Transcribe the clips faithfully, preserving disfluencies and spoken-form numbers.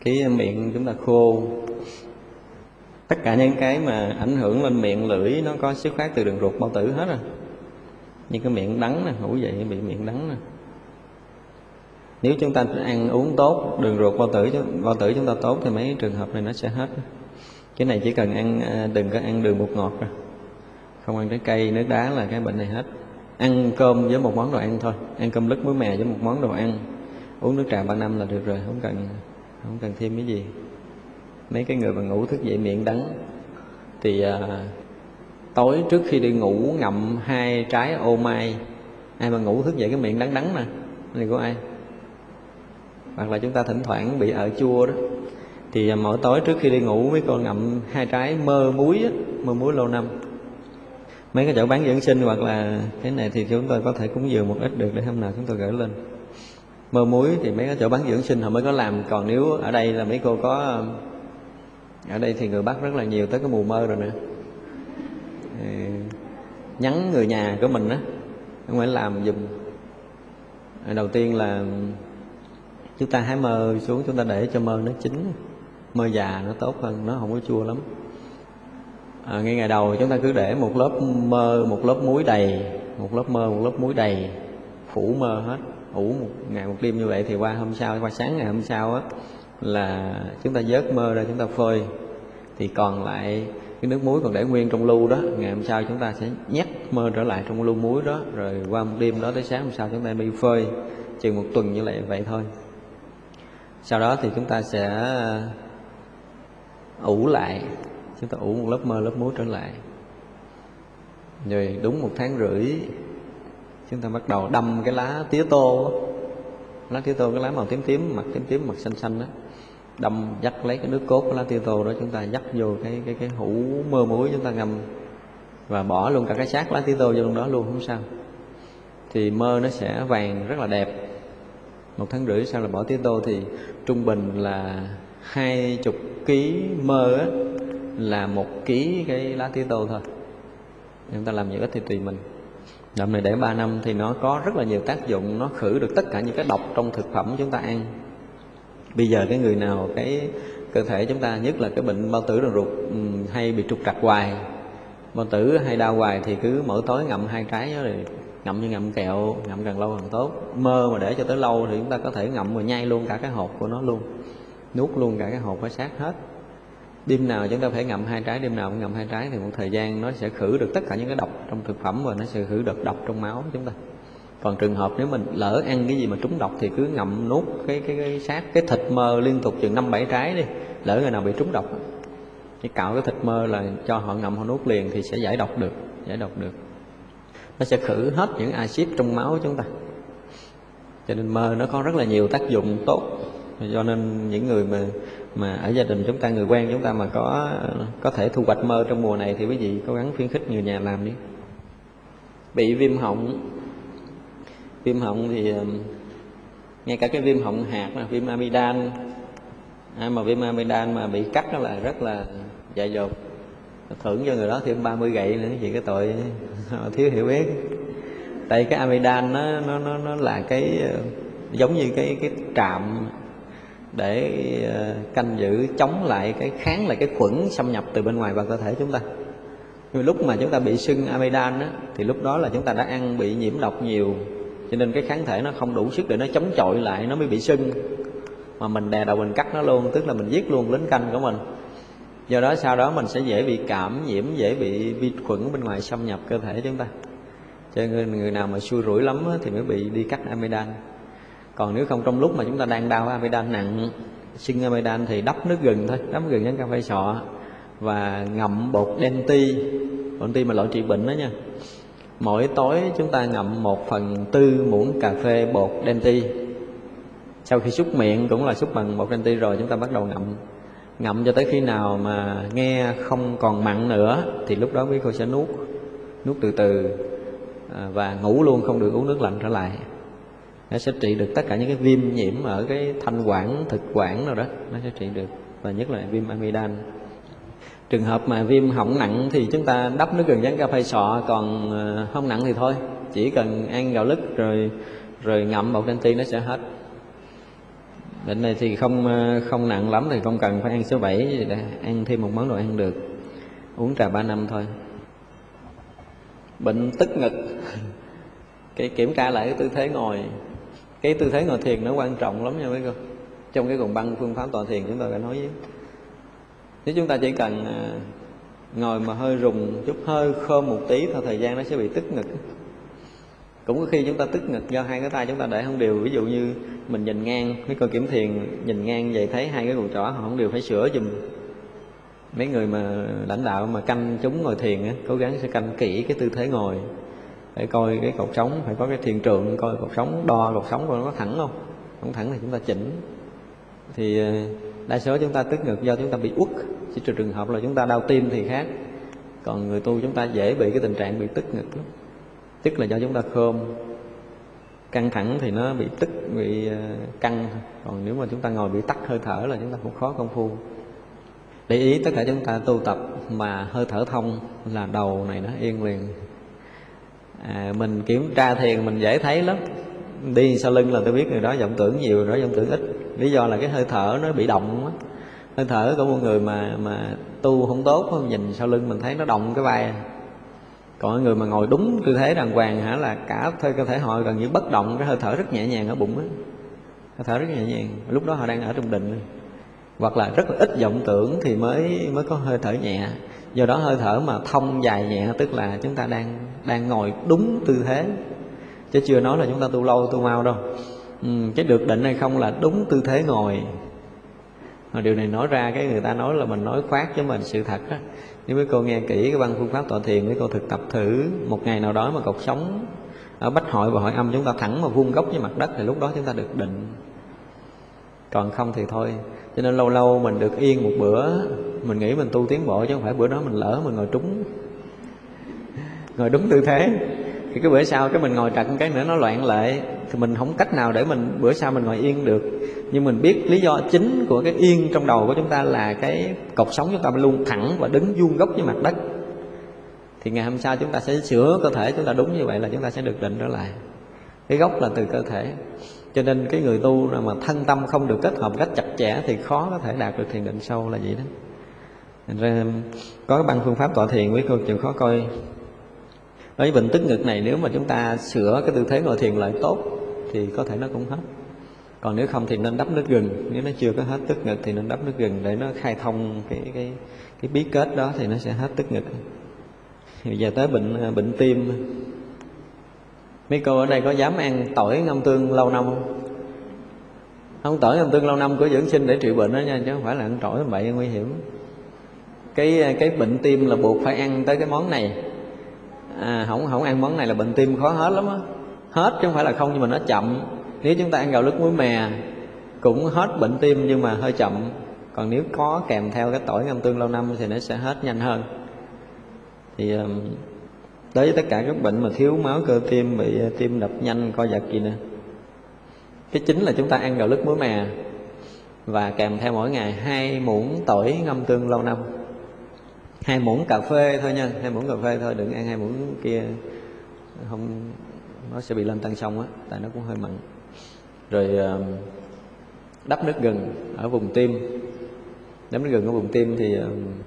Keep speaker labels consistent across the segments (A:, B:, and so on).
A: cái miệng chúng ta khô. Tất cả những cái mà ảnh hưởng lên miệng lưỡi nó có xuất phát từ đường ruột bao tử hết rồi. Như cái miệng đắng nè, ngủ dậy bị miệng đắng nè. Nếu chúng ta ăn uống tốt, đường ruột bao tử bao tử chúng ta tốt thì mấy trường hợp này nó sẽ hết. Cái này chỉ cần ăn, đừng có ăn đường bột ngọt rồi, không ăn trái cây, nước đá là cái bệnh này hết. Ăn cơm với một món đồ ăn thôi, ăn cơm lứt muối mè với một món đồ ăn, uống nước trà ba năm là được rồi, không cần không cần thêm cái gì. Mấy cái người mà ngủ thức dậy miệng đắng thì à, tối trước khi đi ngủ ngậm hai trái ô mai. Ai mà ngủ thức dậy cái miệng đắng đắng nè, này của ai? Hoặc là chúng ta thỉnh thoảng bị ợ chua đó, thì mỗi tối trước khi đi ngủ mấy con ngậm hai trái mơ muối á, mơ muối lâu năm. Mấy cái chỗ bán dưỡng sinh hoặc là cái này thì chúng tôi có thể cúng dường một ít được, để hôm nào chúng tôi gửi lên. Mơ muối thì mấy cái chỗ bán dưỡng sinh họ mới có làm, còn nếu ở đây là mấy cô có, ở đây thì người Bắc rất là nhiều, tới cái mùa mơ rồi nữa. Nhắn người nhà của mình á, không phải làm giùm. Đầu tiên là chúng ta hái mơ xuống, chúng ta để cho mơ nó chín, mơ già nó tốt hơn, nó không có chua lắm. À, ngay ngày đầu chúng ta cứ để một lớp mơ, một lớp muối đầy, một lớp mơ, một lớp muối đầy, phủ mơ hết, ủ một ngày một đêm như vậy. Thì qua hôm sau, qua sáng ngày hôm sau á, là chúng ta vớt mơ ra, chúng ta phơi. Thì còn lại cái nước muối còn để nguyên trong lu đó, ngày hôm sau chúng ta sẽ nhét mơ trở lại trong lu muối đó, rồi qua một đêm đó tới sáng hôm sau chúng ta đi phơi, chừng một tuần như vậy vậy thôi. Sau đó thì chúng ta sẽ ủ lại, chúng ta ủ một lớp mơ, lớp muối trở lại. Rồi đúng một tháng rưỡi chúng ta bắt đầu đâm cái lá tía tô, lá tía tô, cái lá màu tím tím, mặt tím tím, mặt xanh xanh đó, đâm dắt lấy cái nước cốt của lá tía tô đó, chúng ta dắt vô cái cái cái hũ mơ muối chúng ta ngâm, và bỏ luôn cả cái xác lá tía tô vô trong đó luôn, không sao. Thì mơ nó sẽ vàng rất là đẹp. Một tháng rưỡi sau là bỏ tía tô, thì trung bình là hai chục ký mơ á, là một ký cái lá tía tô thôi. Chúng ta làm nhiều ít thì tùy mình. Đậm này để ba năm thì nó có rất là nhiều tác dụng, nó khử được tất cả những cái độc trong thực phẩm chúng ta ăn. Bây giờ cái người nào cái cơ thể chúng ta, nhất là cái bệnh bao tử đường ruột hay bị trục trặc hoài, bao tử hay đau hoài, thì cứ mỗi tối ngậm hai trái đó, rồi ngậm như ngậm kẹo, ngậm càng lâu càng tốt. Mơ mà để cho tới lâu thì chúng ta có thể ngậm và nhai luôn cả cái hột của nó luôn, nuốt luôn cả cái hột và xác hết. Đêm nào chúng ta phải ngậm hai trái, đêm nào cũng ngậm hai trái, thì một thời gian nó sẽ khử được tất cả những cái độc trong thực phẩm, và nó sẽ khử được độc trong máu chúng ta. Còn trường hợp nếu mình lỡ ăn cái gì mà trúng độc thì cứ ngậm nuốt cái cái, cái xác, cái thịt mơ liên tục chừng năm bảy trái đi. Lỡ người nào bị trúng độc, cái cạo cái thịt mơ là cho họ ngậm, họ nuốt liền thì sẽ giải độc được, giải độc được. Nó sẽ khử hết những axit trong máu của chúng ta. Cho nên mơ nó có rất là nhiều tác dụng tốt. Cho nên những người mà mà ở gia đình chúng ta, người quen chúng ta mà có có thể thu hoạch mơ trong mùa này thì quý vị cố gắng khuyến khích người nhà làm đi. Bị viêm họng, viêm họng thì ngay cả cái viêm họng hạt, viêm amidan, à, mà viêm amidan mà bị cắt đó là rất là dại dột. Thưởng cho người đó thêm ba mươi gậy nữa, vì cái tội thiếu hiểu biết. Tại cái amidan nó nó nó nó là cái giống như cái cái trạm để canh giữ, chống lại cái kháng lại cái khuẩn xâm nhập từ bên ngoài vào cơ thể chúng ta. Nhưng lúc mà chúng ta bị sưng amidan á, thì lúc đó là chúng ta đã ăn bị nhiễm độc nhiều, cho nên cái kháng thể nó không đủ sức để nó chống chọi lại, nó mới bị sưng. Mà mình đè đầu mình cắt nó luôn, tức là mình giết luôn lính canh của mình. Do đó sau đó mình sẽ dễ bị cảm nhiễm, dễ bị vi khuẩn bên ngoài xâm nhập cơ thể chúng ta. Cho nên người nào mà xui rủi lắm thì mới bị đi cắt amidan. Còn nếu không, trong lúc mà chúng ta đang đau amidan nặng, sưng amidan, thì đắp nước gừng thôi, đắp gừng với cà phê sọ và ngậm bột đen-ti, bột đen-ti mà loại trị bệnh đó nha. Mỗi tối chúng ta ngậm một phần tư muỗng cà phê bột đen-ti. Sau khi súc miệng cũng là súc bằng bột đen-ti rồi, chúng ta bắt đầu ngậm. Ngậm cho tới khi nào mà nghe không còn mặn nữa thì lúc đó quý cô sẽ nuốt, nuốt từ từ và ngủ luôn, không được uống nước lạnh trở lại. Nó sẽ trị được tất cả những cái viêm nhiễm ở cái thanh quản, thực quản nào đó, nó sẽ trị được, và nhất là viêm amidan. Trường hợp mà viêm họng nặng thì chúng ta đắp nước gừng với cà phê sọ, còn không nặng thì thôi, chỉ cần ăn gạo lứt rồi rồi ngậm bột đen-ti nó sẽ hết. Bệnh này thì không không nặng lắm, thì không cần phải ăn số bảy, để ăn thêm một món đồ ăn được, uống trà ba năm thôi. Bệnh tức ngực, cái kiểm tra lại cái tư thế ngồi. Cái tư thế ngồi thiền nó quan trọng lắm nha mấy cô. Trong cái cuộn băng phương pháp tọa thiền chúng tôi đã nói với, nếu chúng ta chỉ cần ngồi mà hơi rùng chút, hơi khom một tí thôi, thời gian nó sẽ bị tức ngực. Cũng có khi chúng ta tức ngực do hai cái tay chúng ta để không đều. Ví dụ như mình nhìn ngang, mấy cô kiểm thiền nhìn ngang vậy thấy hai cái cùi chỏ họ không đều, phải sửa giùm. Mấy người mà lãnh đạo mà canh chúng ngồi thiền á, cố gắng sẽ canh kỹ cái tư thế ngồi, để coi cái cột sống, phải có cái thiền trượng, coi cột sống, đo cột sống coi nó có thẳng không. Không thẳng thì chúng ta chỉnh. Thì đa số chúng ta tức ngực do chúng ta bị uất, chỉ trừ trường hợp là chúng ta đau tim thì khác. Còn người tu chúng ta dễ bị cái tình trạng bị tức ngực lắm. Tức là do chúng ta khom, căng thẳng thì nó bị tức, bị căng. Còn nếu mà chúng ta ngồi bị tắc hơi thở là chúng ta cũng khó công phu. Để ý tất cả chúng ta tu tập mà hơi thở thông là đầu này nó yên liền. à, Mình kiểm tra thiền mình dễ thấy lắm. Đi sau lưng là tôi biết người đó vọng tưởng nhiều, người đó vọng tưởng ít. Lý do là cái hơi thở nó bị động á. Hơi thở của một người mà mà tu không tốt, không nhìn sau lưng mình thấy nó động cái vai. Còn người mà ngồi đúng tư thế đàng hoàng hả, là cả cơ thể họ gần như bất động, cái hơi thở rất nhẹ nhàng ở bụng á, hơi thở rất nhẹ nhàng. Lúc đó họ đang ở trong định. Hoặc là rất là ít vọng tưởng thì mới mới có hơi thở nhẹ. Do đó hơi thở mà thông dài nhẹ tức là chúng ta đang đang ngồi đúng tư thế, chứ chưa nói là chúng ta tu lâu tu mau đâu. ừ, Cái được định hay không là đúng tư thế ngồi. Mà điều này nói ra cái người ta nói là mình nói khoác, chứ mình sự thật á. Nếu mấy cô nghe kỹ cái băng phương pháp tọa thiền, mấy cô thực tập thử một ngày nào đó mà cột sống ở bách hội và hội âm chúng ta thẳng mà vuông góc với mặt đất, thì lúc đó chúng ta được định. Còn không thì thôi. Cho nên lâu lâu mình được yên một bữa, mình nghĩ mình tu tiến bộ, chứ không phải bữa đó mình lỡ mình ngồi trúng, ngồi đúng tư thế, thì cái bữa sau cái mình ngồi trật cái nữa nó loạn lệ, thì mình không cách nào để mình bữa sau mình ngồi yên được. Nhưng mình biết lý do chính của cái yên trong đầu của chúng ta là cái cột sống chúng ta luôn thẳng và đứng vuông góc với mặt đất. Thì ngày hôm sau chúng ta sẽ sửa cơ thể chúng ta đúng như vậy là chúng ta sẽ được định trở lại. Cái gốc là từ cơ thể. Cho nên cái người tu mà thân tâm không được kết hợp cách chặt chẽ thì khó có thể đạt được thiền định sâu là vậy đó. Thành ra có cái băng phương pháp tọa thiền với cô chịu khó coi. Đối với bệnh tức ngực này, nếu mà chúng ta sửa cái tư thế ngồi thiền lại tốt thì có thể nó cũng hết. Còn nếu không thì nên đắp nước gừng. Nếu nó chưa có hết tức ngực thì nên đắp nước gừng để nó khai thông cái cái cái bí kết đó, thì nó sẽ hết tức ngực. Bây giờ tới bệnh bệnh tim. Mấy cô ở đây có dám ăn tỏi ngâm tương lâu năm không? Không, tỏi ngâm tương lâu năm của dưỡng sinh để trị bệnh đó nha, chứ không phải là ăn tỏi bậy nguy hiểm. Cái cái bệnh tim là buộc phải ăn tới cái món này. À, không không ăn món này là bệnh tim khó hết lắm á. Hết chứ không phải là không, nhưng mà nó chậm. Nếu chúng ta ăn gạo lứt muối mè cũng hết bệnh tim nhưng mà hơi chậm. Còn nếu có kèm theo cái tỏi ngâm tương lâu năm thì nó sẽ hết nhanh hơn. Thì đối với tất cả các bệnh mà thiếu máu cơ tim, bị tim đập nhanh, co giật gì nè, cái chính là chúng ta ăn gạo lứt muối mè và kèm theo mỗi ngày hai muỗng tỏi ngâm tương lâu năm. Hai muỗng cà phê thôi nha, hai muỗng cà phê thôi, đừng ăn hai muỗng kia, không nó sẽ bị lên tăng sông á, tại nó cũng hơi mặn. Rồi đắp nước gừng ở vùng tim. Đắp nước gừng ở vùng tim thì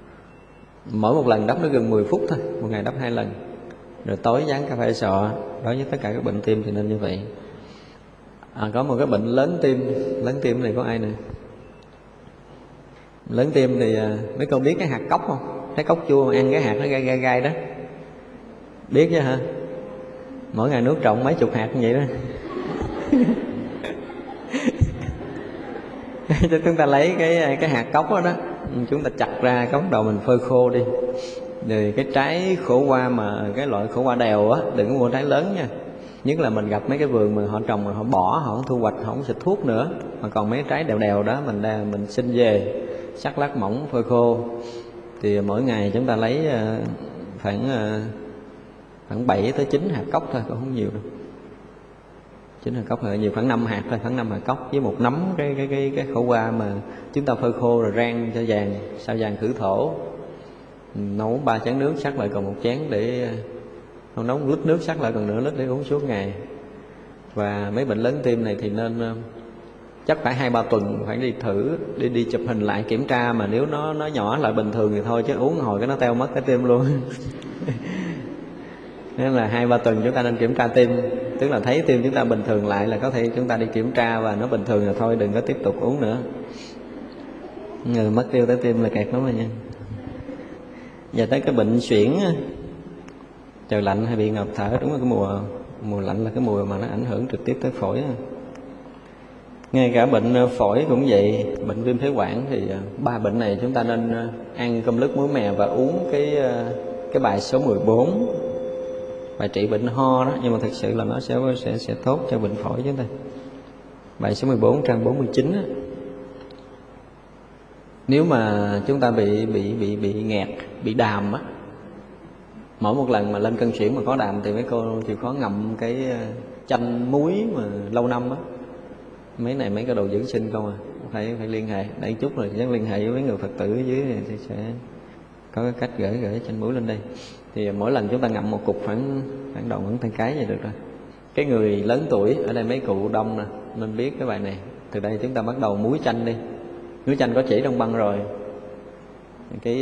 A: mỗi một lần đắp nước gừng mười phút thôi, một ngày đắp hai lần. Rồi tối dán cà phê sọ. Đối với tất cả các bệnh tim thì nên như vậy. À, có một cái bệnh lớn tim. Lớn tim này có ai nè? Lớn tim thì mấy con biết cái hạt cóc không? Thấy cóc chua mà ăn cái hạt nó gai gai gai đó, biết chứ hả? Mỗi ngày nuốt trộn mấy chục hạt như vậy đó. Cho chúng ta lấy cái cái hạt cóc đó, đó chúng ta chặt ra, cóc đầu mình phơi khô đi. Rồi cái trái khổ qua mà cái loại khổ qua đèo á, đừng có mua trái lớn nha. Nhất là mình gặp mấy cái vườn mà họ trồng mà họ bỏ, họ không thu hoạch, họ không xịt thuốc nữa, mà còn mấy trái đèo đèo đó mình đang mình xin về, sắc lát mỏng phơi khô. Thì mỗi ngày chúng ta lấy khoảng khoảng bảy tới chín hạt cóc thôi, cũng không nhiều đâu. chín hạt cóc là nhiều, khoảng năm hạt thôi, khoảng năm hạt cóc với một nắm cái cái cái cái khổ qua mà chúng ta phơi khô rồi rang cho vàng, sao vàng khử thổ. Nấu ba chén nước, sắc lại còn một chén để không, nấu một lít nước sắc lại còn nửa lít để uống suốt ngày. Và mấy bệnh lớn tim này thì nên chắc phải hai ba tuần phải đi thử, đi đi chụp hình lại kiểm tra, mà nếu nó nó nhỏ lại bình thường thì thôi, chứ uống hồi cái nó teo mất cái tim luôn. Nên là hai ba tuần chúng ta nên kiểm tra tim, tức là thấy tim chúng ta bình thường lại là có thể chúng ta đi kiểm tra, và nó bình thường là thôi đừng có tiếp tục uống nữa. Người mất tiêu tới tim là kẹt lắm rồi nha. Giờ tới cái bệnh suyễn, trời lạnh hay bị ngộp thở, đúng là cái mùa mùa lạnh là cái mùa mà nó ảnh hưởng trực tiếp tới phổi. Ngay cả bệnh phổi cũng vậy, bệnh viêm phế quản thì ba bệnh này chúng ta nên ăn cơm lứt muối mè và uống cái cái bài số mười bốn, bài trị bệnh ho đó, nhưng mà thực sự là nó sẽ sẽ sẽ tốt cho bệnh phổi chúng ta. Bài số mười bốn trang bốn mươi chín á. Nếu mà chúng ta bị bị bị bị nghẹt, bị đàm á, mỗi một lần mà lên cân suyễn mà có đàm thì mấy cô chịu khó ngậm cái chanh muối mà lâu năm á. Mấy này mấy cái đồ dưỡng sinh không à, phải phải liên hệ. Để chút rồi chắc liên hệ với mấy người Phật tử ở dưới thì sẽ có cái cách gửi gửi chanh muối lên đây. Thì mỗi lần chúng ta ngậm một cục khoảng khoảng đầu ngón tay cái vậy được rồi. Cái người lớn tuổi, ở đây mấy cụ đông nè, nên biết cái bài này. Từ đây chúng ta bắt đầu muối chanh đi. Muối chanh có chỉ trong băng rồi. Cái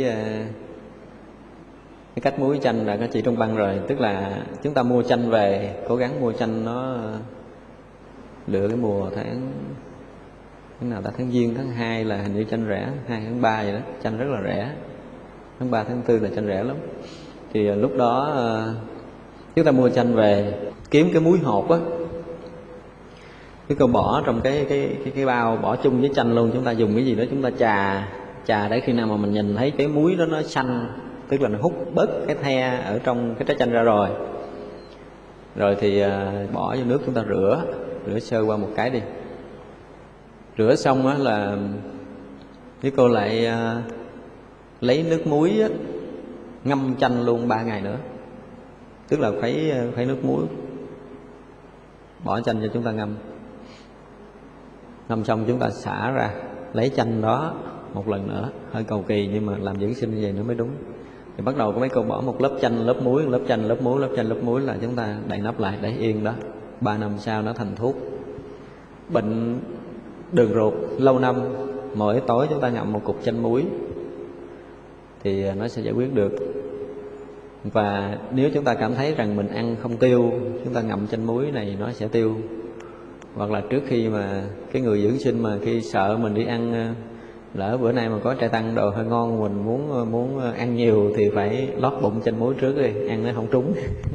A: cái cách muối chanh là có chỉ trong băng rồi, tức là chúng ta mua chanh về, cố gắng mua chanh nó lựa cái mùa tháng tháng nào ta, tháng giêng, tháng hai là hình như chanh rẻ, hai tháng ba vậy đó, chanh rất là rẻ. Tháng ba, tháng tư là chanh rẻ lắm. Thì lúc đó chúng ta mua chanh về, kiếm cái muối hột á, cái cô bỏ trong cái cái cái cái bao, bỏ chung với chanh luôn. Chúng ta dùng cái gì đó chúng ta chà chà để khi nào mà mình nhìn thấy cái muối đó nó xanh, tức là nó hút bớt cái the ở trong cái trái chanh ra rồi. Rồi thì bỏ vô nước chúng ta rửa, rửa sơ qua một cái đi. Rửa xong á là cái cô lại lấy nước muối á, ngâm chanh luôn ba ngày nữa. Tức là khuấy khuấy nước muối, bỏ chanh cho chúng ta ngâm. Ngâm xong chúng ta xả ra, lấy chanh đó một lần nữa, hơi cầu kỳ nhưng mà làm dưỡng sinh như vậy nữa mới đúng. Thì bắt đầu có mấy cô bỏ một lớp chanh, lớp muối, lớp chanh, lớp muối, lớp chanh, lớp muối, là chúng ta đậy nắp lại để yên đó. Ba năm sau nó thành thuốc. Bệnh đường ruột lâu năm, mỗi tối chúng ta ngậm một cục chanh muối thì nó sẽ giải quyết được. Và nếu chúng ta cảm thấy rằng mình ăn không tiêu, chúng ta ngậm chanh muối này nó sẽ tiêu. Hoặc là trước khi mà cái người dưỡng sinh mà khi sợ mình đi ăn, lỡ bữa nay mà có trai tăng đồ hơi ngon, mình muốn muốn ăn nhiều thì phải lót bụng chanh muối trước đi, ăn nó không trúng.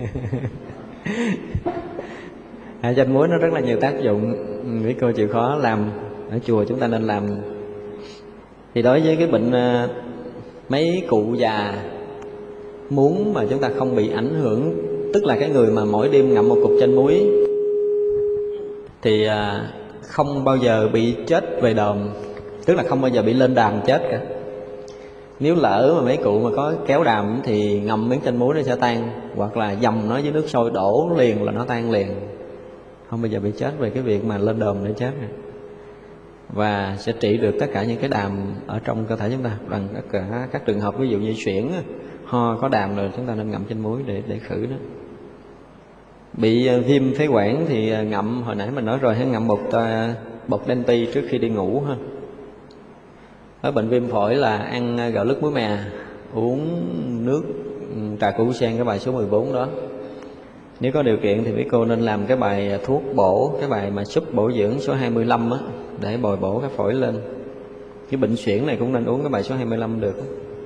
A: À, chanh muối nó rất là nhiều tác dụng, mấy cô chịu khó làm ở chùa chúng ta nên làm. Thì đối với cái bệnh mấy cụ già muốn mà chúng ta không bị ảnh hưởng, tức là cái người mà mỗi đêm ngậm một cục chanh muối thì không bao giờ bị chết về đờm, tức là không bao giờ bị lên đàm chết cả. Nếu lỡ mà mấy cụ mà có kéo đàm thì ngậm miếng chanh muối nó sẽ tan, hoặc là dầm nó với nước sôi đổ liền là nó tan liền, không bao giờ bị chết về cái việc mà lên đờm để chết này. Và sẽ trị được tất cả những cái đàm ở trong cơ thể chúng ta bằng tất cả các trường hợp, ví dụ như suyễn, ho có đàm rồi chúng ta nên ngậm chanh muối để để khử đó. Bị viêm phế quản thì ngậm, hồi nãy mình nói rồi, hãy ngậm bột bột đen ti trước khi đi ngủ ha. Ở bệnh viêm phổi là ăn gạo lứt muối mè, uống nước trà củ sen, cái bài số mười bốn đó. Nếu có điều kiện thì mấy cô nên làm cái bài thuốc bổ, cái bài mà súp bổ dưỡng số hai mươi lăm á, để bồi bổ cái phổi lên. Cái bệnh suyễn này cũng nên uống cái bài số hai mươi lăm được.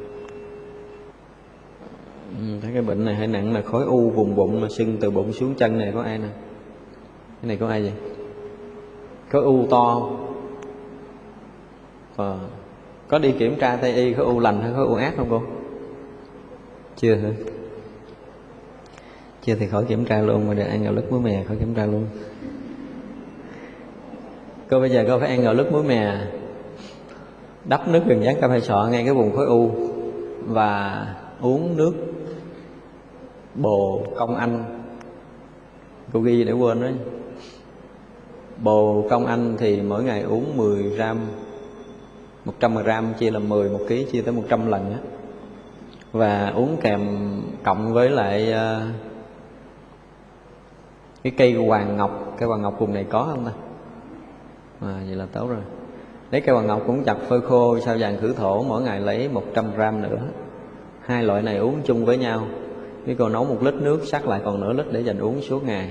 A: Ừ, thấy cái bệnh này hơi nặng là khối u vùng bụng, mà sưng từ bụng xuống chân này có ai nè? Cái này có ai vậy? Khối u to. À, có đi kiểm tra Tây y khối u lành hay khối u ác không cô? Chưa hả? Chưa thì khỏi kiểm tra luôn, mà để ăn gạo lứt muối mè khỏi kiểm tra luôn. Cô bây giờ cô phải ăn gạo lứt muối mè, đắp nước gừng dán cam hai sọ ngay cái vùng khối u, và uống nước bồ công anh. Cô ghi để quên đó. Bồ công anh thì mỗi ngày uống mười gram, một trăm gram chia làm mười, một ký chia tới một trăm lần á. Và uống kèm cộng với lại uh, cái cây hoàng ngọc. Cây hoàng ngọc vùng này có không ta? À, vậy là tốt rồi. Lấy cây hoàng ngọc cũng chặt phơi khô, sao vàng khử thổ, mỗi ngày lấy một trăm gram nữa. Hai loại này uống chung với nhau. Nếu cô nấu một lít nước sắc lại còn nửa lít để dành uống suốt ngày.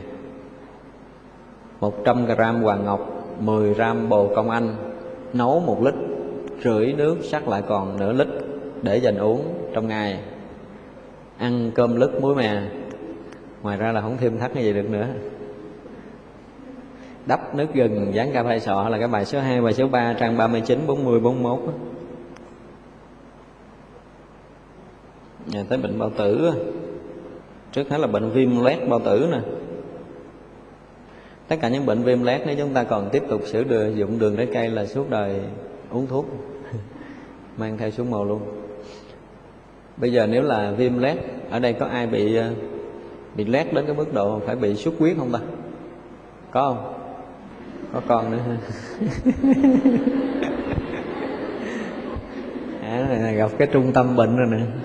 A: Một trăm gram hoàng ngọc, mười gram bồ công anh, nấu một lít rưỡi nước sắc lại còn nửa lít để dành uống trong ngày. Ăn cơm lứt muối mè. Ngoài ra là không thêm thắt cái gì được nữa. Đắp nước gừng, dán ca phai sọ là cái bài số hai, bài số ba, trang ba mươi chín, bốn mươi, bốn mươi mốt. Nhà tới bệnh bao tử. Trước hết là bệnh viêm loét bao tử nè. Tất cả những bệnh viêm loét nếu chúng ta còn tiếp tục sử dụng đường trái cây là suốt đời uống thuốc mang theo xuống mồ luôn. Bây giờ nếu là viêm loét, ở đây có ai bị bị loét đến cái mức độ phải bị xuất huyết không ta? Có không? Có con nữa ha. À, gặp cái trung tâm bệnh rồi nè.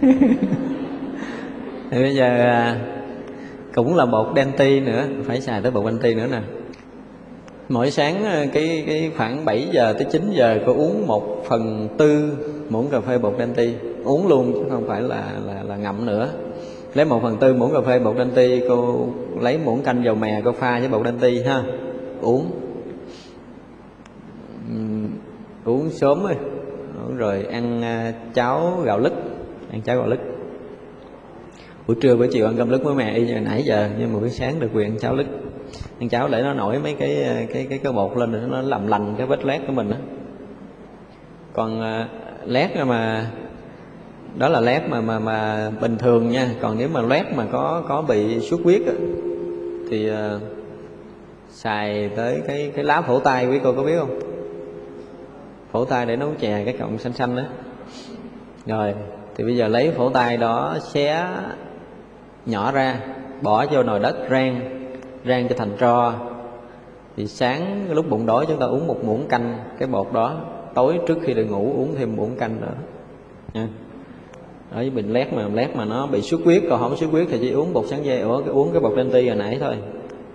A: Thì bây giờ cũng là bột Denti nữa, phải xài tới bột Denti nữa nè. Mỗi sáng cái cái khoảng bảy giờ tới chín giờ cô uống một phần tư muỗng cà phê bột Denti, uống luôn chứ không phải là là, là ngậm nữa. Lấy một phần tư muỗng cà phê bột Denti, cô lấy muỗng canh dầu mè cô pha với bột Denti ha, uống. Uhm, uống sớm rồi, rồi ăn cháo gạo lứt, ăn cháo gạo lứt. Buổi trưa buổi chiều ăn cơm lứt với mè y như nãy giờ, nhưng mà buổi sáng được quyền ăn cháo lứt. Ăn cháo để nó nổi mấy cái cái cái cái bột lên rồi nó làm lành cái vết loét của mình đó. Còn uh, loét mà đó là loét mà mà mà bình thường nha. Còn nếu mà loét mà có có bị xuất huyết á, thì uh, xài tới cái cái lá phổ tai, quý cô có biết không? Phổ tai để nấu chè, cái cọng xanh xanh đó. Rồi thì bây giờ lấy phổ tai đó xé nhỏ ra, bỏ vô nồi đất rang, rang cho thành tro. Thì sáng lúc bụng đói chúng ta uống một muỗng canh cái bột đó, tối trước khi đi ngủ uống thêm muỗng canh nữa nha. Ở với bệnh loét mà loét mà nó bị xuất huyết, còn không xuất huyết thì chỉ uống bột sáng dây, ủa, uống cái bột Denti hồi nãy thôi.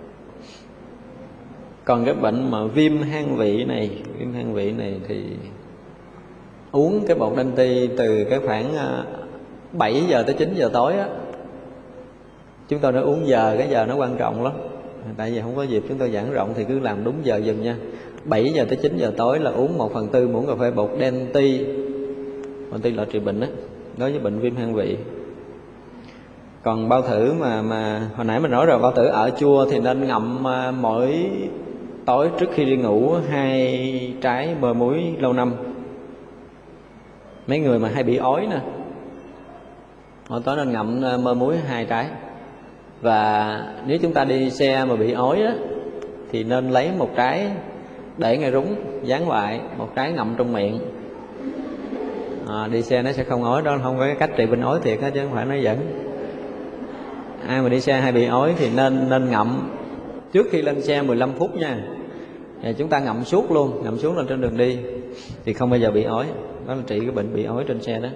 A: Còn cái bệnh mà viêm hang vị này, viêm hang vị này thì uống cái bột Denti từ cái khoảng bảy giờ tới chín giờ tối á. Chúng tôi đã uống giờ, cái giờ nó quan trọng lắm. Tại vì không có dịp chúng tôi giảng rộng thì cứ làm đúng giờ dùm nha. Bảy giờ tới chín giờ tối là uống một phần tư muỗng cà phê bột Denti. Denti là trị bệnh á, đối với bệnh viêm hang vị. Còn bao tử mà mà hồi nãy mình nói rồi, bao tử ở chua thì nên ngậm mỗi tối trước khi đi ngủ hai trái bơ muối lâu năm. Mấy người mà hay bị ói nè, mỗi tối nên ngậm mơ muối hai trái. Và nếu chúng ta đi xe mà bị ói á, thì nên lấy một trái để ngay rúng, dán lại, một trái ngậm trong miệng. À, đi xe nó sẽ không ói, đó không có cái cách trị bệnh ói thiệt á, chứ không phải nói giỡn. Ai mà đi xe hay bị ói thì nên nên ngậm trước khi lên xe mười lăm phút nha. Và chúng ta ngậm suốt luôn, ngậm xuống lên trên đường đi thì không bao giờ bị ói. Đó là trị cái bệnh bị ói trên xe đó.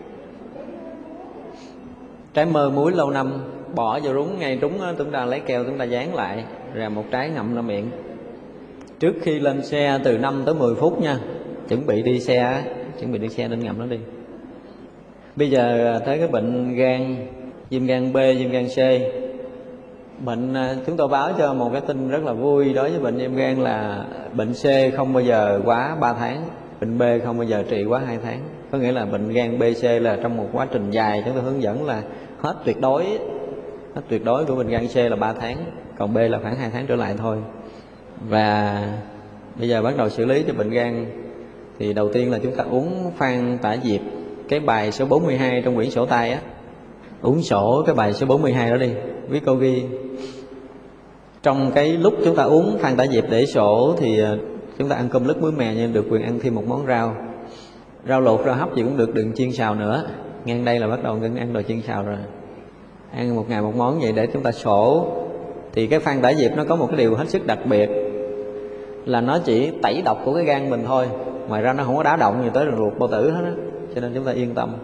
A: Trái mơ muối lâu năm bỏ vô rúng, ngay rúng đó, chúng ta lấy keo chúng ta dán lại, rồi một trái ngậm ra miệng. Trước khi lên xe từ năm tới mười phút nha. Chuẩn bị đi xe, chuẩn bị đi xe nên ngậm nó đi. Bây giờ tới cái bệnh gan, viêm gan B, viêm gan C. Bệnh chúng tôi báo cho một cái tin rất là vui đối với bệnh viêm gan là bệnh C không bao giờ quá ba tháng, bệnh B không bao giờ trị quá hai tháng. Có nghĩa là bệnh gan B, C là trong một quá trình dài chúng tôi hướng dẫn là hết tuyệt đối. Hết tuyệt đối của bệnh gan C là ba tháng, còn B là khoảng hai tháng trở lại thôi. Và bây giờ bắt đầu xử lý cho bệnh gan. Thì đầu tiên là chúng ta uống Phan Tả Diệp, cái bài số bốn mươi hai trong quyển sổ tay á. Uống sổ cái bài số bốn mươi hai đó đi, quý cô ghi. Trong cái lúc chúng ta uống Phan Tả Diệp để sổ thì chúng ta ăn cơm lứt muối mè, nhưng được quyền ăn thêm một món rau. Rau luộc, rau hấp gì cũng được, đừng chiên xào nữa. Ngang đây là bắt đầu ngưng ăn đồ chiên xào rồi. Ăn một ngày một món vậy để chúng ta sổ. Thì cái Phan Tả Diệp nó có một cái điều hết sức đặc biệt là nó chỉ tẩy độc của cái gan mình thôi. Ngoài ra nó không có đá động gì tới đường ruột bao tử hết á. Cho nên chúng ta yên tâm.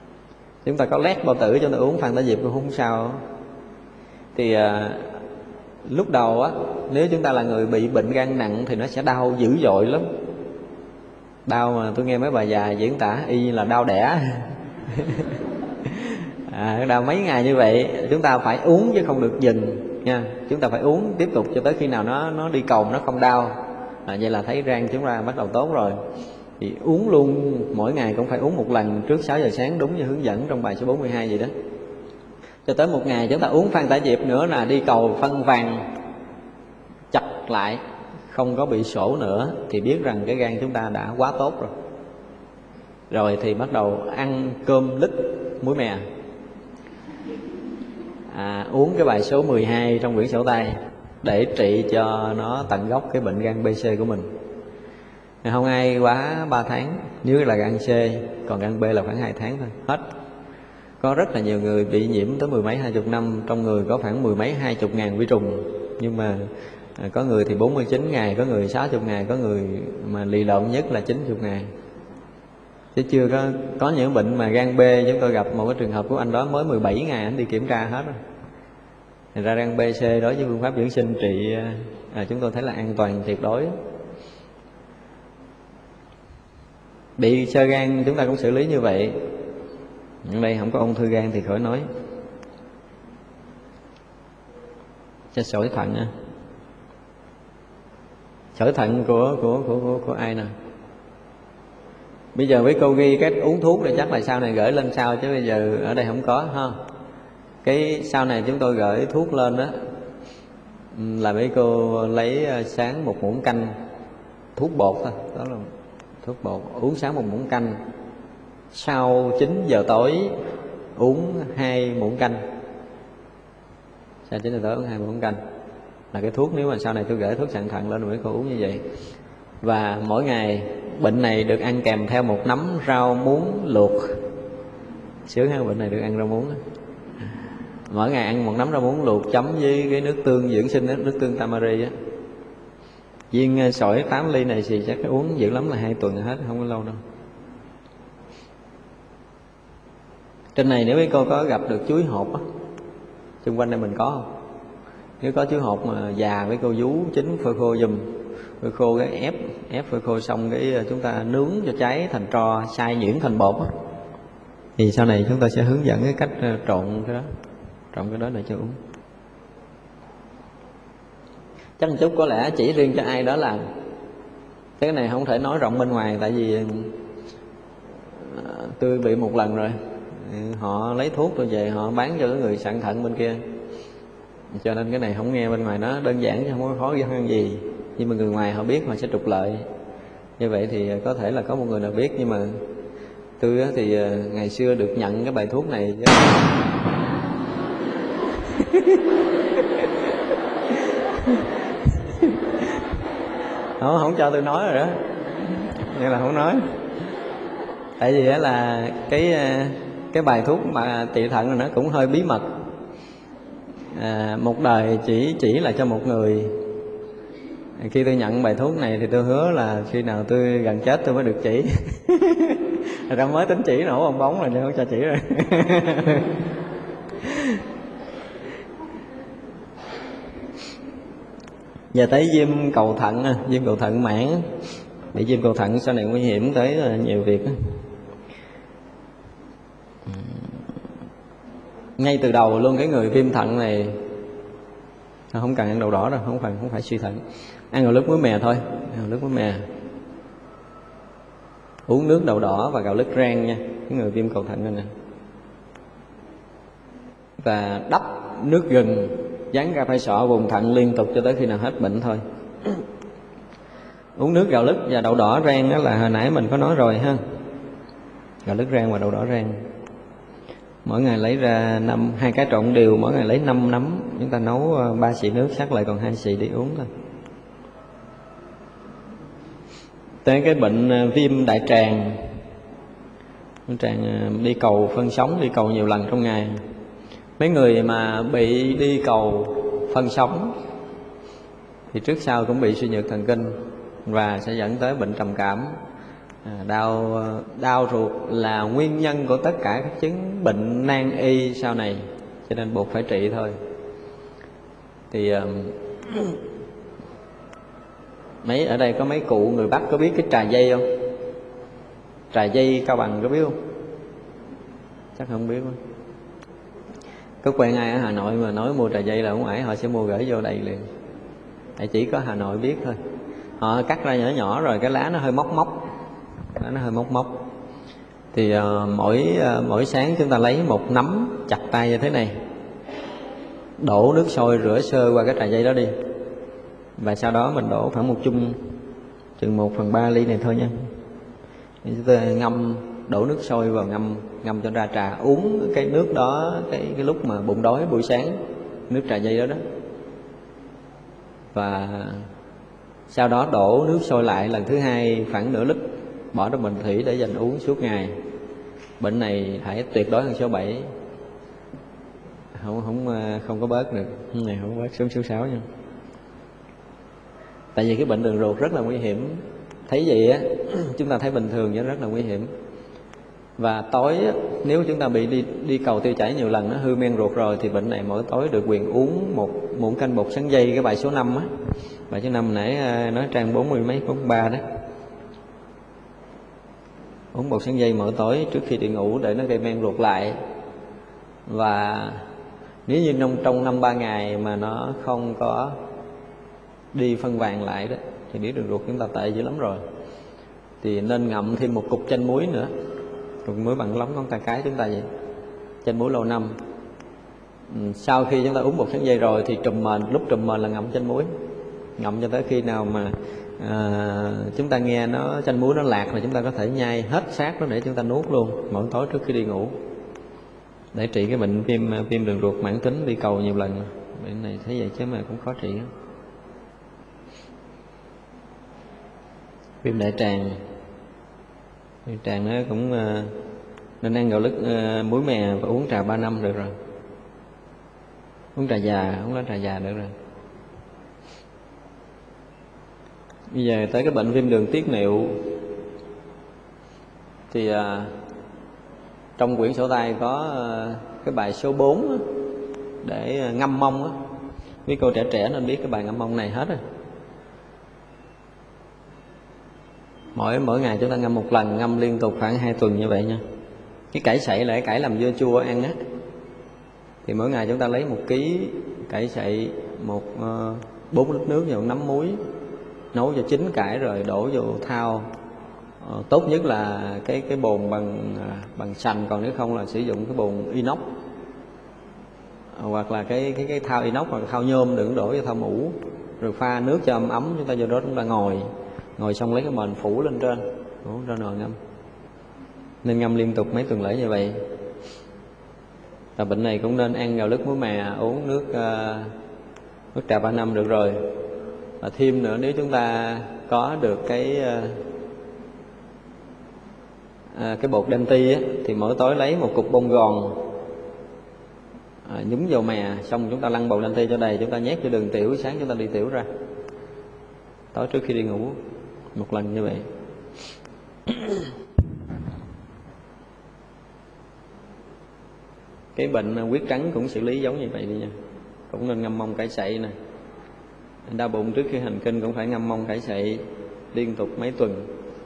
A: Chúng ta có lét bao tử chúng ta uống Phan Tả Diệp cũng không sao. Thì lúc đầu á, nếu chúng ta là người bị bệnh gan nặng thì nó sẽ đau dữ dội lắm. Đau mà tôi nghe mấy bà già diễn tả y như là đau đẻ. À, đau mấy ngày như vậy chúng ta phải uống chứ không được dừng nha. Chúng ta phải uống tiếp tục cho tới khi nào nó nó đi cầu, nó không đau. À, vậy là thấy răng chúng ta bắt đầu tốt rồi. Thì uống luôn, mỗi ngày cũng phải uống một lần trước sáu giờ sáng, đúng như hướng dẫn trong bài số bốn mươi hai vậy đó. Cho tới một ngày chúng ta uống Phan Tả Diệp nữa là đi cầu phân vàng chặt lại, không có bị sổ nữa, thì biết rằng cái gan chúng ta đã quá tốt rồi. Rồi thì bắt đầu ăn cơm lứt muối mè. À, uống cái bài số mười hai trong quyển sổ tay để trị cho nó tận gốc cái bệnh gan bê xê của mình. Không ai quá ba tháng, nếu là gan C, còn gan B là khoảng hai tháng thôi, hết. Có rất là nhiều người bị nhiễm tới mười mấy hai chục năm, trong người có khoảng mười mấy hai chục ngàn vi trùng, nhưng mà à, có người thì bốn mươi chín ngày, có người sáu mươi ngày, có người mà lì lợm nhất là chín mươi ngày. Chứ chưa có có những bệnh mà gan B, chúng tôi gặp một cái trường hợp của anh đó mới mười bảy ngày anh đi kiểm tra hết rồi. Thành ra gan B C đối với phương pháp dưỡng sinh trị à, chúng tôi thấy là an toàn tuyệt đối. Bị xơ gan chúng ta cũng xử lý như vậy. Ở đây không có ung thư gan thì khỏi nói. Cho sỏi thận à. Sỏi thận của của của của, của ai nè? Bây giờ với cô ghi cách uống thuốc thì chắc là sau này gửi lên sau, chứ bây giờ ở đây không có ha. Cái sau này chúng tôi gửi thuốc lên đó là mấy cô lấy sáng một muỗng canh thuốc bột thôi, đó là thuốc bột, uống sáng một muỗng canh, sau chín giờ tối uống hai muỗng canh, sau chín giờ tối uống hai muỗng canh là cái thuốc. Nếu mà sau này tôi gửi thuốc sạn thận lên, mấy cô uống như vậy. Và mỗi ngày bệnh này được ăn kèm theo một nắm rau muống luộc. Sướng hơn, bệnh này được ăn rau muống. Mỗi ngày ăn một nắm rau muống luộc chấm với cái nước tương dưỡng sinh đó, nước tương tamari á. Viên sỏi tám ly này thì chắc uống dữ lắm là hai tuần hết, không có lâu đâu. Trên này nếu mấy cô có gặp được chuối hột á, xung quanh đây mình có không? Nếu có chuối hột mà già với cô vú chín phơi khô giùm, phơi khô cái ép ép phơi khô xong cái chúng ta nướng cho cháy thành tro, xay nhuyễn thành bột á, thì sau này chúng ta sẽ hướng dẫn cái cách trộn cái đó, trộn cái đó để cho uống. Chắc một chút có lẽ chỉ riêng cho ai đó làm. Cái này không thể nói rộng bên ngoài, tại vì tôi bị một lần rồi, họ lấy thuốc tôi về họ bán cho người sạn thận bên kia, cho nên cái này không nghe bên ngoài, nó đơn giản chứ không có khó khăn gì. Nhưng mà người ngoài họ biết họ sẽ trục lợi. Như vậy thì có thể là có một người nào biết, nhưng mà tôi thì ngày xưa được nhận cái bài thuốc này chứ. không, không cho tôi nói rồi đó, nên là không nói. Tại vì là cái cái bài thuốc mà trị thận này nó cũng hơi bí mật. À, một đời chỉ chỉ là cho một người. Khi tôi nhận bài thuốc này thì tôi hứa là khi nào tôi gần chết tôi mới được chỉ. Thật ra mới tính chỉ nổ bong bóng rồi, nhưng không cho chỉ rồi. Giờ tới viêm cầu thận, viêm cầu thận mãn. Bị viêm cầu thận sau này nguy hiểm tới nhiều việc. Ngay từ đầu luôn cái người viêm thận này không cần ăn đậu đỏ đâu, không phải không phải suy thận, ăn gạo lứt muối mè thôi, gạo lứt muối mè, uống nước đậu đỏ và gạo lứt rang nha, cái người viêm cầu thận này nè. Và đắp nước gừng dán ra phải sọ vùng thận liên tục cho tới khi nào hết bệnh thôi. Uống nước gạo lứt và đậu đỏ rang đó là hồi nãy mình có nói rồi ha, gạo lứt rang và đậu đỏ rang. Mỗi ngày lấy ra năm hai cái trộn đều, mỗi ngày lấy năm nắm, chúng ta nấu ba xị nước sắc lại còn hai xị để uống thôi. Tới cái bệnh viêm đại tràng, tràng đi cầu phân sống, đi cầu nhiều lần trong ngày. Mấy người mà bị đi cầu phân sống thì trước sau cũng bị suy nhược thần kinh và sẽ dẫn tới bệnh trầm cảm. À, đau đau ruột là nguyên nhân của tất cả các chứng bệnh nan y sau này, cho nên buộc phải trị thôi. Thì uh, mấy ở đây có mấy cụ người Bắc có biết cái trà dây không? Trà dây Cao Bằng có biết không? Chắc không biết không? Có quen ai ở Hà Nội mà nói mua trà dây là không phải, họ sẽ mua gửi vô đây liền. Tại chỉ có Hà Nội biết thôi. Họ cắt ra nhỏ nhỏ rồi cái lá nó hơi móc móc, lá nó hơi móc móc. Thì uh, mỗi uh, mỗi sáng chúng ta lấy một nắm chặt tay như thế này, đổ nước sôi rửa sơ qua cái trà dây đó đi, và sau đó mình đổ khoảng một chung chừng một phần ba ly này thôi nha. Chúng ta ngâm, đổ nước sôi vào ngâm ngâm cho ra trà, uống cái nước đó cái cái lúc mà bụng đói buổi sáng, nước trà dây đó đó. Và sau đó đổ nước sôi lại lần thứ hai khoảng nửa lít, bỏ trong bình thủy để dành uống suốt ngày. Bệnh này phải tuyệt đối hơn số bảy, không không không có bớt được, này không có bớt xuống số sáu nha. Tại vì cái bệnh đường ruột rất là nguy hiểm. Thấy vậy á, chúng ta thấy bình thường chứ rất là nguy hiểm. Và tối á, nếu chúng ta bị đi đi cầu tiêu chảy nhiều lần, nó hư men ruột rồi, thì bệnh này mỗi tối được quyền uống một muỗng canh bột sắn dây, cái bài số năm á, bài số năm nãy nói trang bốn mươi mấy bốn ba đó. Uống bột sắn dây mỗi tối trước khi đi ngủ để nó gây men ruột lại. Và nếu như trong, trong năm ba ngày mà nó không có đi phân vàng lại đó, thì biết đường ruột chúng ta tệ dữ lắm rồi. Thì nên ngậm thêm một cục chanh muối nữa, cục muối bằng lóng ngón tay cái chúng ta vậy, chanh muối lâu năm. Sau khi chúng ta uống bột sắn dây rồi thì trùm mền, lúc trùm mền là ngậm chanh muối, ngậm cho tới khi nào mà à, chúng ta nghe nó chanh muối nó lạc là chúng ta có thể nhai hết xác nó để chúng ta nuốt luôn mỗi tối trước khi đi ngủ, để trị cái bệnh viêm viêm đường ruột mãn tính, đi cầu nhiều lần. Bệnh này thấy vậy chứ mà cũng khó trị. Viêm đại tràng, viêm tràng nó cũng uh, nên ăn gạo lứt uh, muối mè và uống trà ba năm được rồi, uống trà già, uống lá trà già được rồi. Bây giờ tới cái bệnh viêm đường tiết niệu. Thì uh, trong quyển sổ tay có uh, cái bài số bốn á, để ngâm mông á. Mấy cô trẻ trẻ nên biết cái bài ngâm mông này hết rồi. Mỗi mỗi ngày chúng ta ngâm một lần, ngâm liên tục khoảng hai tuần như vậy nha. Cái cải sậy là cái cải làm dưa chua ăn á. Thì mỗi ngày chúng ta lấy một ký cải sậy, một bốn uh, lít nước và một nắm muối, nấu cho chín cải rồi đổ vô thau. Uh, tốt nhất là cái cái bồn bằng uh, bằng sành, còn nếu không là sử dụng cái bồn inox, uh, hoặc là cái cái cái thau inox hoặc thau nhôm, đừng đổ vô thau mũ. Rồi pha nước cho ấm ấm, chúng ta vô đó chúng ta ngồi ngồi xong lấy cái mền phủ lên trên, phủ ra nồi ngâm. Nên ngâm liên tục mấy tuần lễ như vậy. Và bệnh này cũng nên ăn gạo lứt muối mè, uống nước uh, nước trà ba năm được rồi. Và thêm nữa, nếu chúng ta có được cái uh, uh, cái bột đen ti á, thì mỗi tối lấy một cục bông gòn, uh, nhúng vào mè, xong chúng ta lăn bột đen ti cho đầy, chúng ta nhét vô đường tiểu, sáng chúng ta đi tiểu ra, tối trước khi đi ngủ một lần như vậy. Cái bệnh huyết trắng cũng xử lý giống như vậy đi nha. Cũng nên ngâm mông cải sậy nè. Đau bụng trước khi hành kinh cũng phải ngâm mông cải sậy liên tục mấy tuần.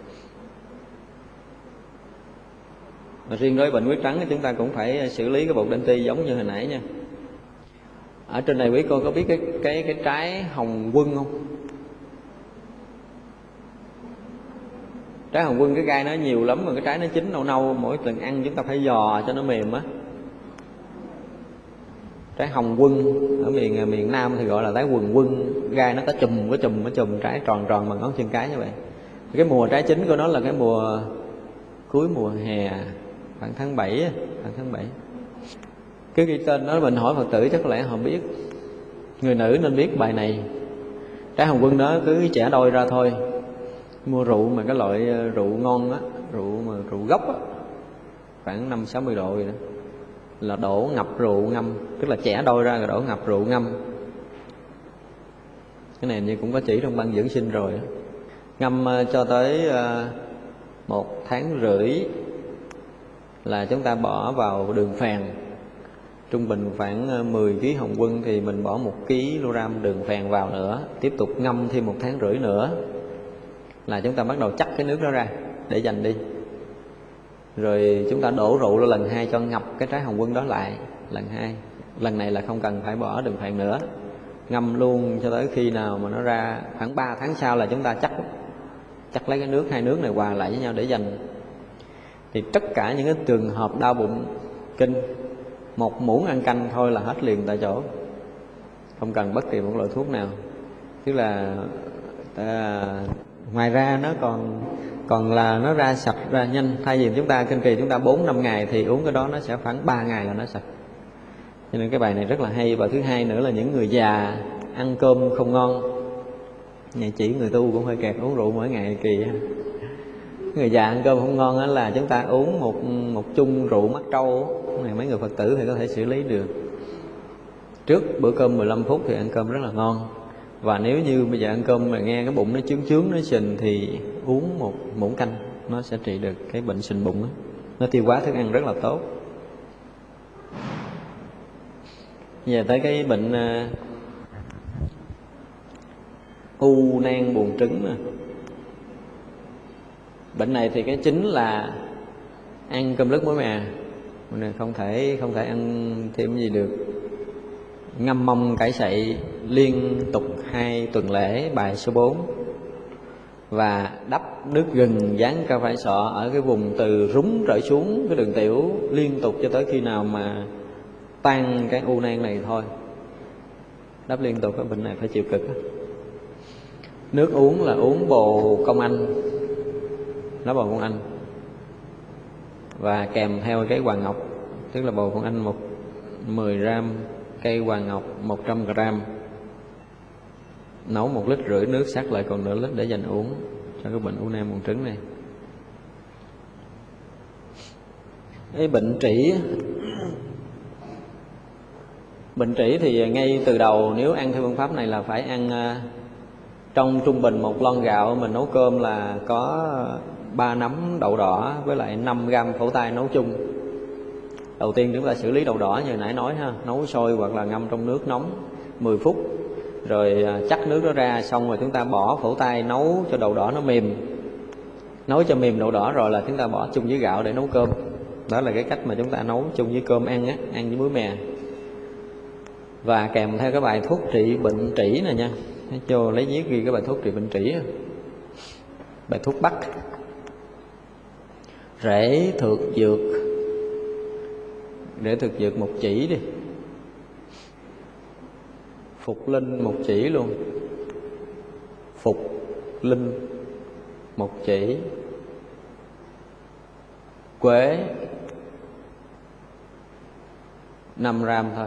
A: Và riêng đối với bệnh huyết trắng thì chúng ta cũng phải xử lý cái bột đen ti giống như hồi nãy nha. Ở trên này quý cô có biết cái cái cái trái hồng quân không? Trái hồng quân cái gai nó nhiều lắm, mà cái trái nó chín nâu nâu, mỗi lần ăn chúng ta phải giò cho nó mềm á. Trái hồng quân ở miền miền Nam thì gọi là trái quần quân, gai nó có chùm có chùm có chùm trái tròn tròn bằng ngón chân cái như vậy. Cái mùa trái chín của nó là cái mùa cuối mùa hè, khoảng tháng bảy, khoảng tháng bảy. Cứ ghi tên đó mình hỏi Phật tử chắc có lẽ họ biết. Người nữ nên biết bài này. Trái hồng quân đó cứ chẻ đôi ra thôi. Mua rượu mà cái loại rượu ngon á, rượu mà rượu gốc á, khoảng năm sáu mươi độ vậy đó, là đổ ngập rượu ngâm, tức là chẻ đôi ra rồi đổ ngập rượu ngâm. Cái này như cũng có chỉ trong băng dưỡng sinh rồi đó. Ngâm cho tới một tháng rưỡi là chúng ta bỏ vào đường phèn, trung bình khoảng mười ký hồng quân thì mình bỏ một ký lô-ram đường phèn vào nữa, tiếp tục ngâm thêm một tháng rưỡi nữa là chúng ta bắt đầu chắc cái nước đó ra để dành đi. Rồi chúng ta đổ rượu lên lần hai cho ngập cái trái hồng quân đó lại lần hai. Lần này là không cần phải bỏ đường phèn nữa, ngâm luôn cho tới khi nào mà nó ra. Khoảng ba tháng sau là chúng ta chắc chắc lấy cái nước, hai nước này hòa lại với nhau để dành. Thì tất cả những cái trường hợp đau bụng kinh, một muỗng ăn canh thôi là hết liền tại chỗ, không cần bất kỳ một loại thuốc nào. Tức là à, ngoài ra nó còn còn là nó ra sạch ra nhanh. Thay vì chúng ta kinh kỳ chúng ta bốn năm ngày thì uống cái đó nó sẽ khoảng ba ngày là nó sạch. Cho nên cái bài này rất là hay. Và thứ hai nữa là những người già ăn cơm không ngon, ngày chỉ người tu cũng hơi kẹt uống rượu mỗi ngày kỳ. Người già ăn cơm không ngon là chúng ta uống một một chung rượu mắc trâu này, mấy người Phật tử thì có thể xử lý được. Trước bữa cơm mười lăm phút thì ăn cơm rất là ngon. Và nếu như bây giờ ăn cơm mà nghe cái bụng nó chướng chướng nó sình thì uống một muỗng canh, nó sẽ trị được cái bệnh sình bụng đó. Nó tiêu hóa thức ăn rất là tốt. Giờ tới cái bệnh uh, u nang buồng trứng nè. Bệnh này thì cái chính là ăn cơm lứt muối mè, không thể không thể ăn thêm gì được. Ngâm mông cải sậy liên tục hai tuần lễ, bài số bốn. Và đắp nước gừng dán cao phải sọ ở cái vùng từ rúng rởi xuống cái đường tiểu liên tục cho tới khi nào mà tan cái u nang này thôi. Đắp liên tục, cái bệnh này phải chịu cực. Nước uống là uống bồ công anh, lá bồ công anh, và kèm theo cái hoàng ngọc, tức là bồ công anh một mười gram, cây hoàng ngọc một trăm gram. Nấu một lít rưỡi nước sắc lại còn nửa lít để dành uống cho cái bệnh u nang buồng trứng này. Cái bệnh trĩ, bệnh trĩ thì ngay từ đầu nếu ăn theo phương pháp này là phải ăn trong trung bình một lon gạo mình nấu cơm là có ba nắm đậu đỏ với lại năm gram phổ tai nấu chung. Đầu tiên chúng ta xử lý đậu đỏ như nãy nói ha, nấu sôi hoặc là ngâm trong nước nóng mười phút, rồi chắc nước đó ra, xong rồi chúng ta bỏ phổ tai nấu cho đậu đỏ nó mềm. Nấu cho mềm đậu đỏ rồi là chúng ta bỏ chung với gạo để nấu cơm. Đó là cái cách mà chúng ta nấu chung với cơm ăn á, ăn với muối mè. Và kèm theo cái bài thuốc trị bệnh trĩ này nha, cho lấy viết ghi cái bài thuốc trị bệnh trĩ, bài thuốc bắc. Rễ thược dược, rễ thực dược một chỉ đi, phục linh một chỉ luôn, phục linh một chỉ, quế năm gram thôi,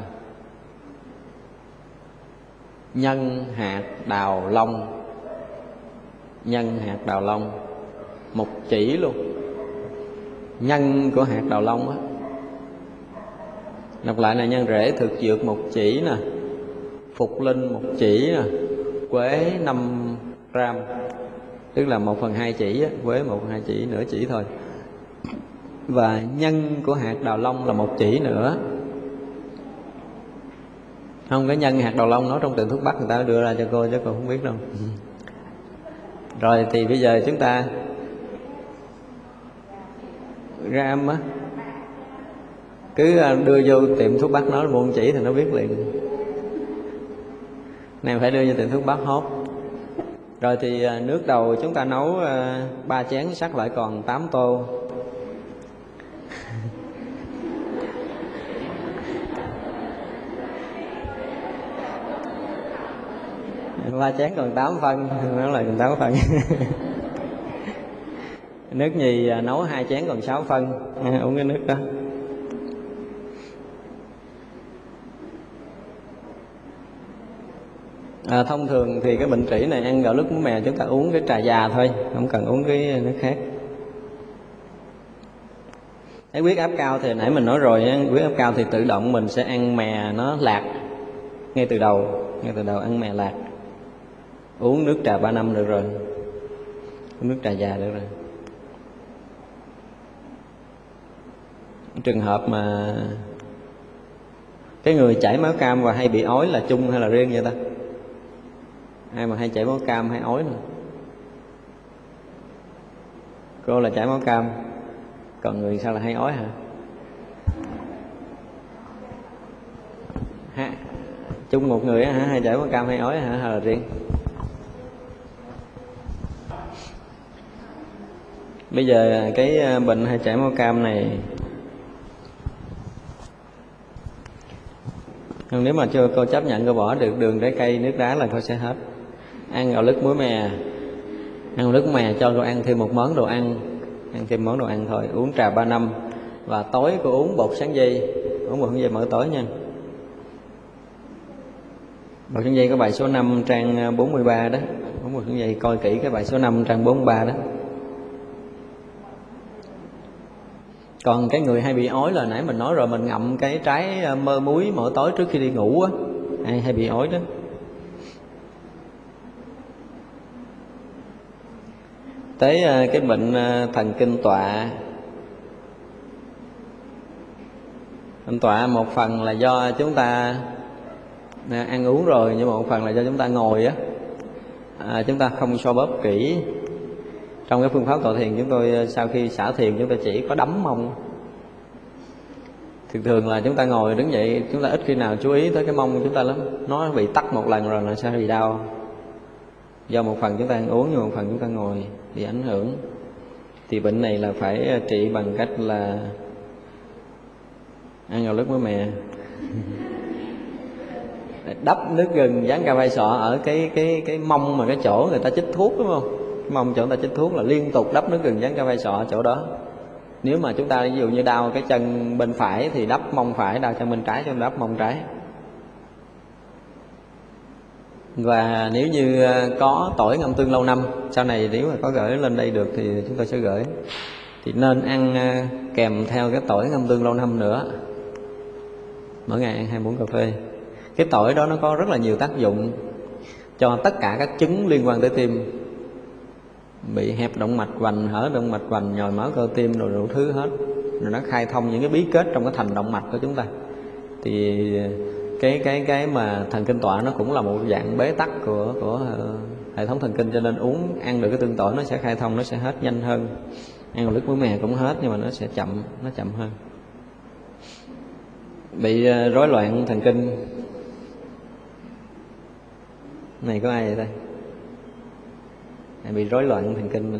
A: nhân hạt đào long, nhân hạt đào long một chỉ luôn. Nhân của hạt đào long á, đọc lại là nhân rễ thực dược một chỉ nè, phục linh một chỉ nè, quế năm gram, tức là một phần hai chỉ á, quế một phần hai chỉ, nửa chỉ thôi. Và nhân của hạt đào long là một chỉ nữa. Không, cái nhân hạt đào long nó trong từ thuốc bắc người ta đưa ra cho cô chứ cô không biết đâu. Rồi thì bây giờ chúng ta gram á, cứ đưa vô tiệm thuốc bắc nó mua một chỉ thì nó biết liền. Này phải đưa vô tiệm thuốc bắc hốt. Rồi thì nước đầu chúng ta nấu ba chén, sắc lại còn tám tô. Ba chén còn tám phân, nó là còn tám phân. Nước nhì nấu hai chén còn sáu phân, uống cái nước đó. À, thông thường thì cái bệnh trĩ này ăn gạo lứt muối mè chúng ta uống cái trà già thôi, không cần uống cái nước khác. Cái huyết áp cao thì nãy mình nói rồi, huyết áp cao thì tự động mình sẽ ăn mè nó lạc ngay từ đầu, ngay từ đầu ăn mè lạc. Uống nước trà ba năm được rồi, uống nước trà già được rồi. Trường hợp mà Cái người chảy máu cam và hay bị ói là chung hay là riêng vậy ta? Ai mà hay chảy máu cam hay ói nè? Cô là chảy máu cam, còn người sao là hay ói hả? Ha, chung một người hả? Hay chảy máu cam hay ói hả? Hay là riêng? Bây giờ cái bệnh hay chảy máu cam này, nếu mà chưa cô chấp nhận cô bỏ được đường, trái cây, nước đá là cô sẽ hết. Ăn gạo lứt muối mè, ăn gạo lứt muối mè cho cô ăn thêm một món đồ ăn, ăn thêm món đồ ăn thôi. Uống trà ba năm và tối cô uống bột sáng dây, uống bột sáng dây mỗi tối nha. Bột sáng dây có bài số năm trang bốn mươi ba đó, uống bột sáng dây coi kỹ cái bài số năm trang bốn mươi ba đó. Còn cái người hay bị ói là nãy mình nói rồi, mình ngậm cái trái mơ muối mỗi tối trước khi đi ngủ á, hay hay bị ói đó. Tới cái bệnh thần kinh tọa. Thần tọa một phần là do chúng ta ăn uống rồi, nhưng mà một phần là do chúng ta ngồi á, à, chúng ta không xoa bóp kỹ. Trong cái phương pháp tọa thiền chúng tôi sau khi xả thiền chúng ta chỉ có đấm mông. Thường thường là chúng ta ngồi đứng dậy, chúng ta ít khi nào chú ý tới cái mông của chúng ta lắm. Nó bị tắc một lần rồi là sao bị đau. Do một phần chúng ta ăn uống, nhưng một phần chúng ta ngồi bị ảnh hưởng. Thì bệnh này là phải trị bằng cách là ăn gạo lứt muối mè, đắp nước gừng dán ca vai sọ ở cái cái cái mông mà cái chỗ người ta chích thuốc, đúng không? Cái mông chỗ người ta chích thuốc là liên tục đắp nước gừng dán ca vai sọ ở chỗ đó. Nếu mà chúng ta ví dụ như đau cái chân bên phải thì đắp mông phải, đau chân bên trái cho đắp mông trái. Và nếu như có tỏi ngâm tương lâu năm, sau này nếu mà có gửi lên đây được thì chúng tôi sẽ gửi, thì nên ăn kèm theo cái tỏi ngâm tương lâu năm nữa. Mỗi ngày ăn hai muỗng cà phê. Cái tỏi đó nó có rất là nhiều tác dụng cho tất cả các chứng liên quan tới tim, bị hẹp động mạch vành, hở động mạch vành, nhồi máu cơ tim, rồi đủ thứ hết. Rồi nó khai thông những cái bí kết trong cái thành động mạch của chúng ta. Thì cái cái cái mà thần kinh tọa nó cũng là một dạng bế tắc của của hệ thống thần kinh, cho nên uống ăn được cái tương tỏi nó sẽ khai thông, nó sẽ hết nhanh hơn. Ăn gạo lứt muối mè cũng hết, nhưng mà nó sẽ chậm, nó chậm hơn. Bị rối loạn thần kinh này có ai vậy đây? Bị rối loạn thần kinh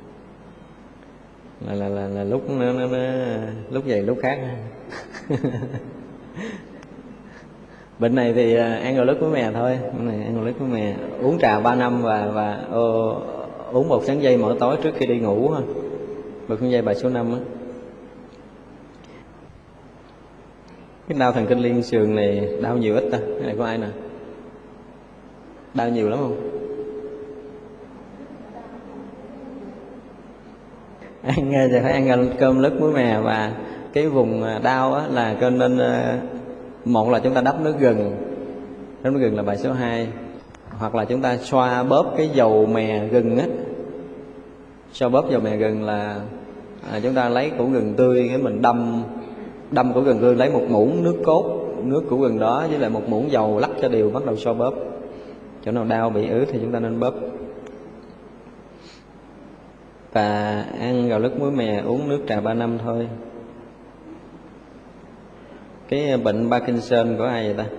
A: là là là, là lúc nó, nó, nó lúc vậy lúc khác. Bệnh này thì ăn gạo lứt muối mè thôi, bệnh này ăn gạo lứt muối mè, uống trà ba năm và và ô, uống bột sáng dây mỗi tối trước khi đi ngủ ha. Bột sáng dây bài số năm á. Cái đau thần kinh liên xương này đau nhiều ít ta? Cái này có ai nè? Đau nhiều lắm không? Ăn thì phải ăn cơm lứt muối mè, và cái vùng đau á là cho nên một là chúng ta đắp nước gừng, đắp nước gừng là bài số hai, hoặc là chúng ta xoa bóp cái dầu mè gừng á. Xoa bóp dầu mè gừng là à, chúng ta lấy củ gừng tươi, cái mình đâm đâm củ gừng tươi, lấy một muỗng nước cốt, nước củ gừng đó với lại một muỗng dầu lắc cho đều, bắt đầu xoa bóp. Chỗ nào đau bị ứ thì chúng ta nên bóp. Và ăn gạo lứt muối mè, uống nước trà ba năm thôi. Cái bệnh Parkinson của ai vậy ta?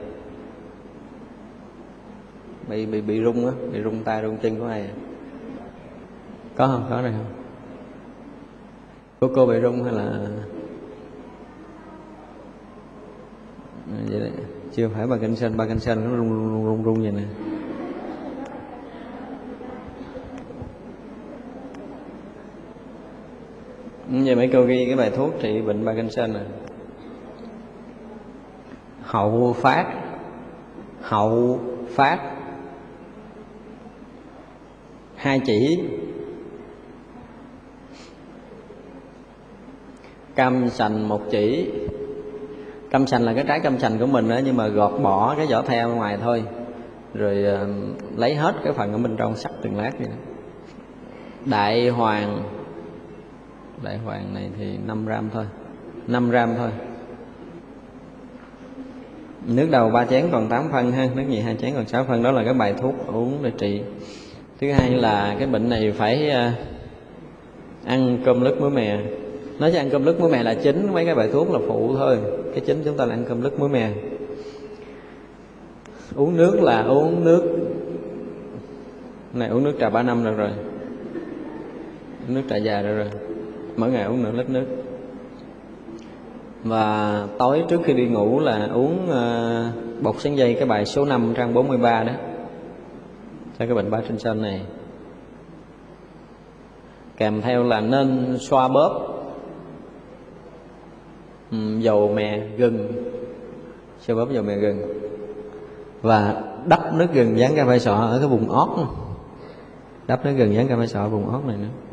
A: Bị bị bị rung á, bị rung tay rung chân của ai? Có không? Có này không? Cô cô bị rung hay là vậy đấy. Chưa phải Parkinson, Parkinson nó rung rung rung rung vậy nè. Vậy mấy cô ghi cái bài thuốc trị bệnh Parkinson này. Hậu phát, hậu phát hai chỉ, cam sành một chỉ. Cam sành là cái trái cam sành của mình đó, nhưng mà gọt bỏ cái vỏ theo ngoài thôi, rồi uh, lấy hết cái phần ở bên trong, sắc từng lát vậy đó. Đại hoàng, đại hoàng này thì năm gram thôi, năm gram thôi. Nước đầu ba chén còn tám phân ha, nước nhì hai chén còn sáu phân. Đó là cái bài thuốc uống để trị. Thứ hai là cái bệnh này phải ăn cơm lứt muối mè. Nói chứ ăn cơm lứt muối mè là chính, mấy cái bài thuốc là phụ thôi. Cái chính chúng ta là ăn cơm lứt muối mè. Uống nước là uống nước này, uống nước trà ba năm được rồi, uống nước trà già được rồi, mỗi ngày uống nửa lít nước. Và tối trước khi đi ngủ là uống uh, bột sáng dây, cái bài số năm trang bốn mươi ba đó, cho cái bệnh Parkinson này. Kèm theo là nên xoa bóp um, dầu mè gừng, xoa bóp dầu mè gừng, và đắp nước gừng dán cà phê sọ ở cái vùng ót, đắp nước gừng dán cà phê sọ ở vùng ót này nữa.